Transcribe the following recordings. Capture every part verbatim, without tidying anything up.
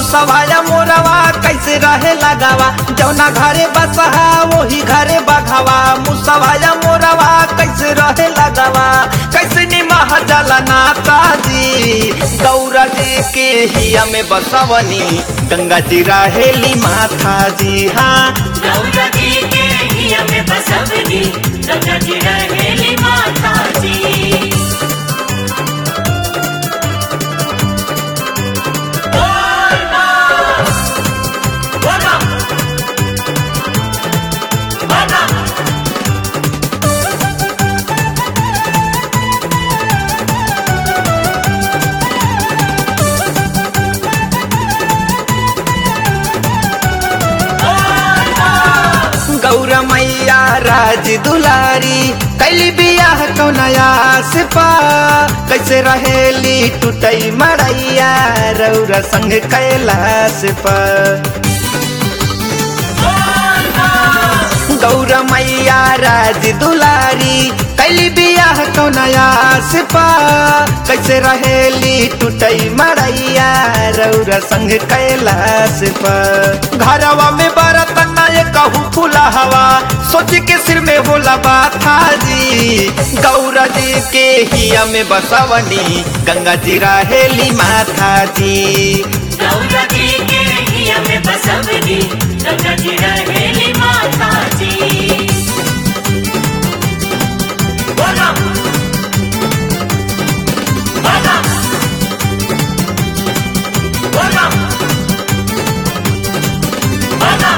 मुसवाया मोरवा कैसे रहे लगावा जौना घरे बसहा वही घरे बघावा मुसवाया मोरवा कैसे रहे लगावा कैसे निमह जला नाता जी गौरा जी के हिया में बसवनी गंगा जी रहेली माथा जी हाँ गौरा जी के हिया में बसवनी गंगा जी रहेली माता जी गौरा मैया राज दुलारी कैली बियाह कौनया से पा कैसे रहेली टूटई मड़ैया रौरा संग कैलाश पा गौरा मैया राज दुलारी कैली बियाह कौनया से पा कैसे रहेली टूटई मड़ैया रौरा संग कैलाश पा घरवा में बरत नए कहू फूला हवा सोच के सिर में होला बाथा जी गौरा जी के हिया में बसवनी गंगा जी रहेली माथा जी गौरा जी के हिया में बसवनी गंगा जी रहेली माता जी बोला बोला बोला बोला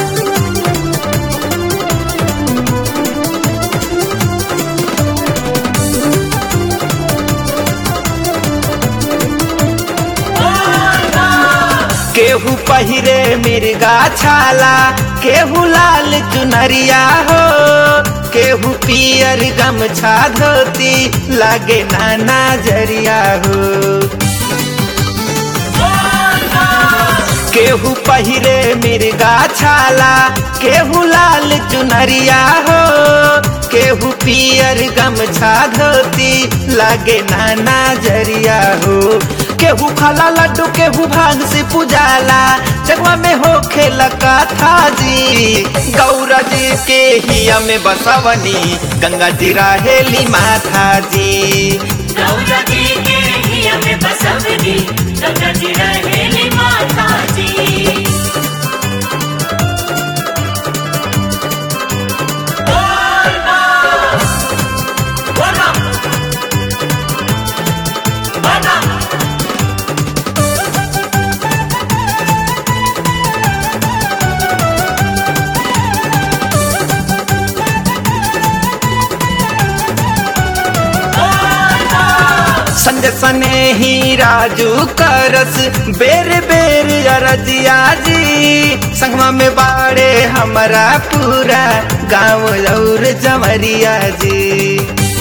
केहू पहिरे मिर्गा छाला केहू लाल चुनरिया हो केहू पियर गमछा धोती लागे नाना जरिया हो केहू पहिरे मिर्गा छाला केहू लाल चुनरिया हो केहू पियर गमछा धोती लागे नाना जरिया हो केहू खाला लड्डू केहू भांग से पुजाला जगवा में हो खेल कथा जी गौरा जी के हिया में बसवनी गंगा जी रहेली माथा जी गौरा जी के हिया में बसवनी गंगा जी रहेली माता जी संजय सने ही राजू करस बेर बेर अरजिया जी संगमा में बाड़े हमारा पूरा गाँव और जमरिया जी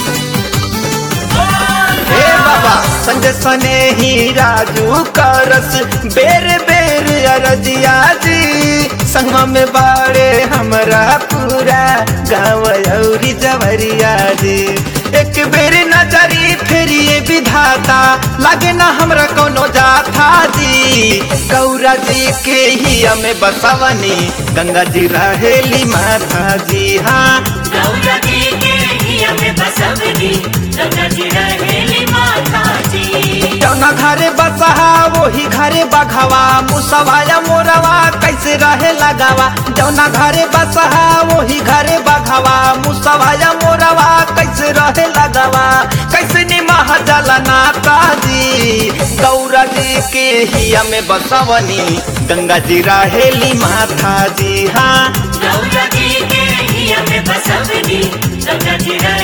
हे बाबा संजय सने ही राजू करस बेर बेर अरजिया जी संगमा में बाड़े हमारा पूरा गाँव और जमरिया जी एक बेर नजरी फेरिए विधाता लागे ना हमरा कोनो जाथा जी गौरा जी के हिया में बसवनी गंगा जी रहेली माथा जी हाँ गौरा जी के हिया में बसवनी गंगा जी रहेली माता जी जौना घरे बसहा वही घरे बघावा मुसवाया मोरवा कैसे रहे लगावा जौना घरे बसहा वही घरे बघावा मुसवाया मोरवा कैसे रहे लगावा कैसे निमह जला नाता जी गौरा जी के हिया में बसवनी गंगा जी रहेली माथा जी हाँ गौरा जी के हिया में बसवनी गंगा जी